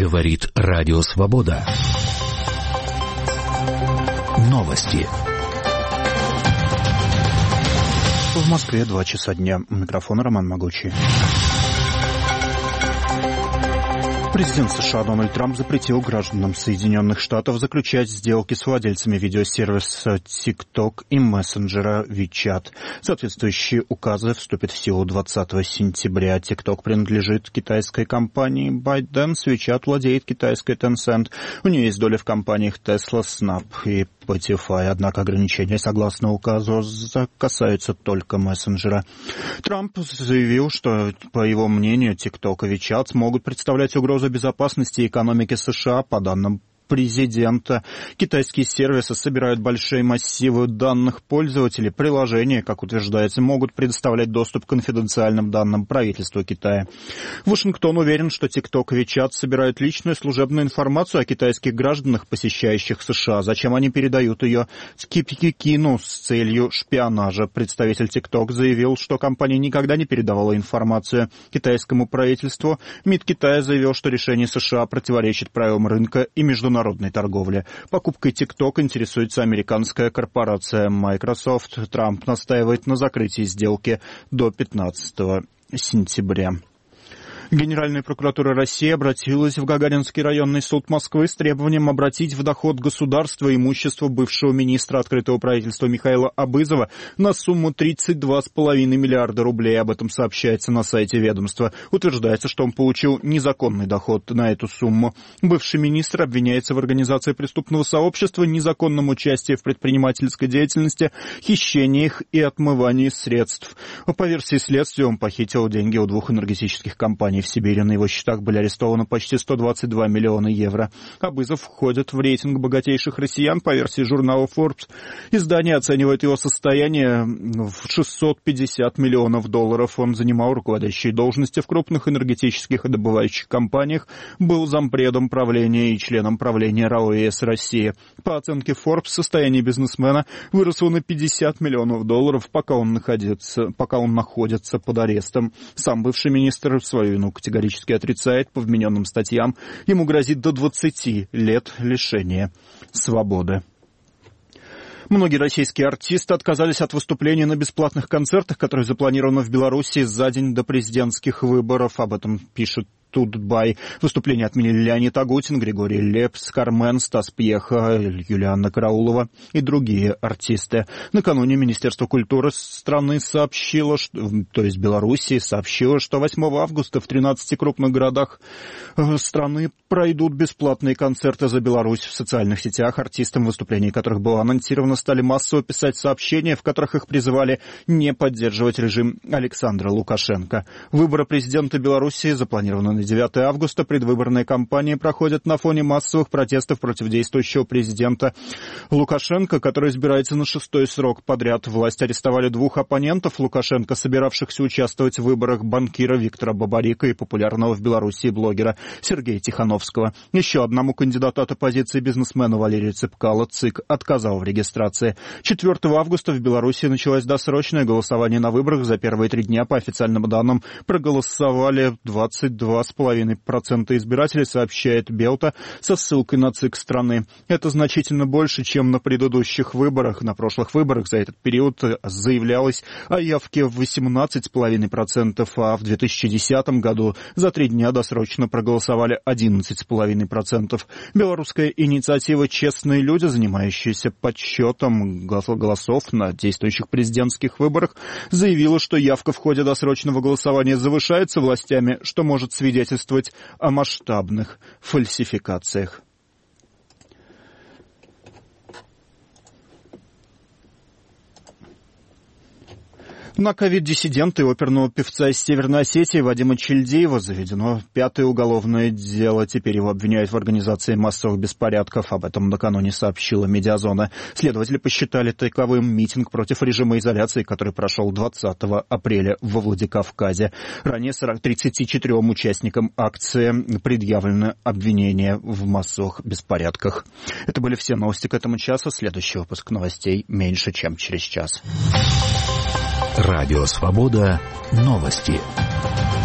Говорит Радио Свобода. Новости. В Москве 2 часа дня. У микрофона Роман Могучий. Президент США Дональд Трамп запретил гражданам Соединенных Штатов заключать сделки с владельцами видеосервиса TikTok и мессенджера WeChat. Соответствующие указы вступят в силу 20 сентября. TikTok принадлежит китайской компании ByteDance, WeChat владеет китайской Tencent. У нее есть доля в компаниях Tesla, Snap и Spotify. Однако ограничения, согласно указу, касаются только мессенджера. Трамп заявил, что, по его мнению, TikTok и WeChat могут представлять угрозу безопасности и экономики США. По данным президента, китайские сервисы собирают большие массивы данных пользователей. Приложения, как утверждается, могут предоставлять доступ к конфиденциальным данным правительства Китая. Вашингтон уверен, что TikTok и WeChat собирают личную служебную информацию о китайских гражданах, посещающих США. Зачем они передают ее Пекину с целью шпионажа? Представитель TikTok заявил, что компания никогда не передавала информацию китайскому правительству. МИД Китая заявил, что решение США противоречит правилам рынка и международной торговли. Покупкой TikTok интересуется американская корпорация Microsoft. Трамп настаивает на закрытии сделки до 15 сентября. Генеральная прокуратура России обратилась в Гагаринский районный суд Москвы с требованием обратить в доход государства имущество бывшего министра открытого правительства Михаила Абызова на сумму 32,5 миллиарда рублей. Об этом сообщается на сайте ведомства. Утверждается, что он получил незаконный доход на эту сумму. Бывший министр обвиняется в организации преступного сообщества, незаконном участии в предпринимательской деятельности, хищениях и отмывании средств. По версии следствия, он похитил деньги у 2 энергетических компаний в Сибири. На его счетах были арестованы почти 122 миллиона евро. Абызов входит в рейтинг богатейших россиян по версии журнала Forbes. Издание оценивает его состояние в 650 миллионов долларов. Он занимал руководящие должности в крупных энергетических и добывающих компаниях, был зампредом правления и членом правления РАО ЕС России. По оценке Forbes, состояние бизнесмена выросло на 50 миллионов долларов, пока он находится под арестом. Сам бывший министр свою вину категорически отрицает. По вмененным статьям ему грозит до 20 лет лишения свободы. Многие российские артисты отказались от выступлений на бесплатных концертах, которые запланированы в Беларуси за день до президентских выборов. Об этом пишет Тутбай. Выступления отменили Леонид Агутин, Григорий Лепс, Кармен, Стас Пьеха, Юлианна Караулова и другие артисты. Накануне Министерство культуры страны сообщило, Белоруссии сообщило, что 8 августа в 13 крупных городах страны пройдут бесплатные концерты за Беларусь. В социальных сетях артистам, выступления которых было анонсировано, стали массово писать сообщения, в которых их призывали не поддерживать режим Александра Лукашенко. Выборы президента Беларуси запланированы на 9 августа. Предвыборная кампания проходит на фоне массовых протестов против действующего президента Лукашенко, который избирается на 6-й срок подряд. Власти арестовали 2 оппонентов Лукашенко, собиравшихся участвовать в выборах: банкира Виктора Бабарика и популярного в Беларуси блогера Сергея Тихановского. Еще одному кандидату от оппозиции, бизнесмену Валерию Цепкало, ЦИК отказал в регистрации. 4 августа в Беларуси началось досрочное голосование на выборах. За первые 3 дня, по официальным данным, проголосовали 22,5% избирателей, сообщает Белта со ссылкой на ЦИК страны. Это значительно больше, чем на предыдущих выборах. На прошлых выборах за этот период заявлялось о явке в 18,5%, а в 2010 году за 3 дня досрочно проголосовали 11,5%. Белорусская инициатива «Честные люди», занимающаяся подсчетом голосов на действующих президентских выборах, заявила, что явка в ходе досрочного голосования завышается властями, что может свидетельствовать о масштабных фальсификациях. На ковид-диссидента и оперного певца из Северной Осетии Вадима Чильдеева заведено 5-е уголовное дело. Теперь его обвиняют в организации массовых беспорядков. Об этом накануне сообщила «Медиазона». Следователи посчитали таковым митинг против режима изоляции, который прошел 20 апреля во Владикавказе. Ранее 34 участникам акции предъявлено обвинение в массовых беспорядках. Это были все новости к этому часу. Следующий выпуск новостей меньше, чем через час. Радио «Свобода». Новости.